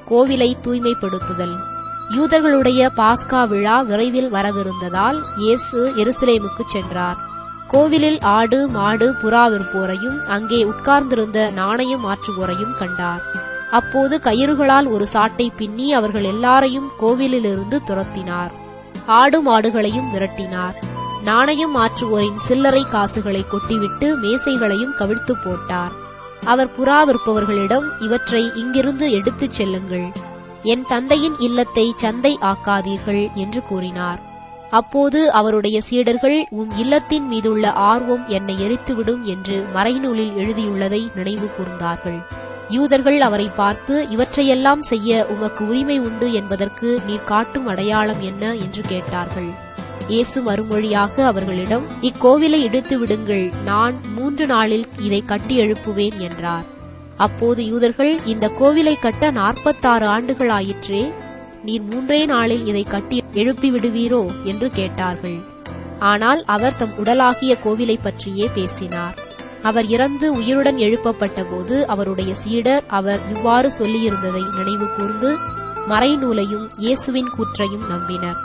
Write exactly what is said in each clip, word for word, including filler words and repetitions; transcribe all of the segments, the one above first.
கோவிலை தூய்மைப்படுத்துதல். யூதர்களுடைய பாஸ்கா விழா விரைவில் வரவிருந்ததால் இயேசு எருசலேமுக்குச் சென்றார். கோவிலில் ஆடு மாடு புறா விற்போரையும் அங்கே உட்கார்ந்திருந்த நாணயம் மாற்றுவோரையும் கண்டார். அப்போது கயிறுகளால் ஒரு சாட்டை பின்னி அவர்கள் எல்லாரையும் கோவிலிலிருந்து துரத்தினார். ஆடு மாடுகளையும் விரட்டினார். நாணயம் மாற்றுவோரின் சில்லறை காசுகளை கொட்டிவிட்டு மேசைகளையும் கவிழ்த்து போட்டார். அவர் புறா விற்பவர்களிடம், இவற்றை இங்கிருந்து எடுத்துச் செல்லுங்கள், என் தந்தையின் இல்லத்தை சந்தை ஆக்காதீர்கள் என்று கூறினார். அப்போது அவருடைய சீடர்கள், உம் இல்லத்தின் மீதுள்ள ஆர்வம் என்னை எரித்துவிடும் என்று மறைநூலில் எழுதியுள்ளதை நினைவு கூர்ந்தார்கள். யூதர்கள் அவரை பார்த்து, இவற்றையெல்லாம் செய்ய உமக்கு உரிமை உண்டு என்பதற்கு நீர் காட்டும் அடையாளம் என்ன என்று கேட்டார்கள். இயேசு மறுமொழியாக அவர்களிடம், இக்கோவிலை இடித்து விடுங்கள், நான் மூன்று நாளில் இதை கட்டி எழுப்புவேன் என்றார். அப்போது யூதர்கள், இந்த கோவிலை கட்ட நாற்பத்தாறு ஆண்டுகள் ஆயிற்றே, நீர் மூன்றே நாளில் இதை கட்டி எழுப்பி விடுவீரோ என்று கேட்டார்கள். ஆனால் அவர் தம் உடலாகிய கோவிலை பற்றியே பேசினார். அவர் இறந்து உயிருடன் எழுப்பப்பட்ட போது அவருடைய சீடர் அவர் இவ்வாறு சொல்லியிருந்ததை நினைவு கூர்ந்து மறைநூலையும் இயேசுவின் கூற்றையும் நம்பினர்.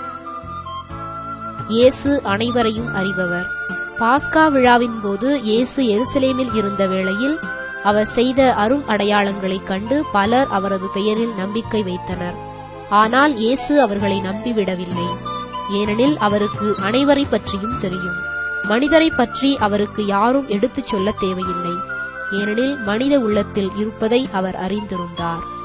இயேசு அனைவரையும் அறிபவர். பாஸ்கா விழாவின் போது இயேசு எருசலேமில் இருந்த வேளையில் அவர் செய்த அரும் அடையாளங்களைக் கண்டு பலர் அவரது பெயரில் நம்பிக்கை வைத்தனர். ஆனால் இயேசு அவர்களை நம்பிவிடவில்லை. ஏனெனில் அவருக்கு அனைவரை பற்றியும் தெரியும். மனிதரை பற்றி அவருக்கு யாரும் எடுத்துச் சொல்லத் தேவையில்லை. ஏனெனில் மனித உள்ளத்தில் இருப்பதை அவர் அறிந்திருந்தார்.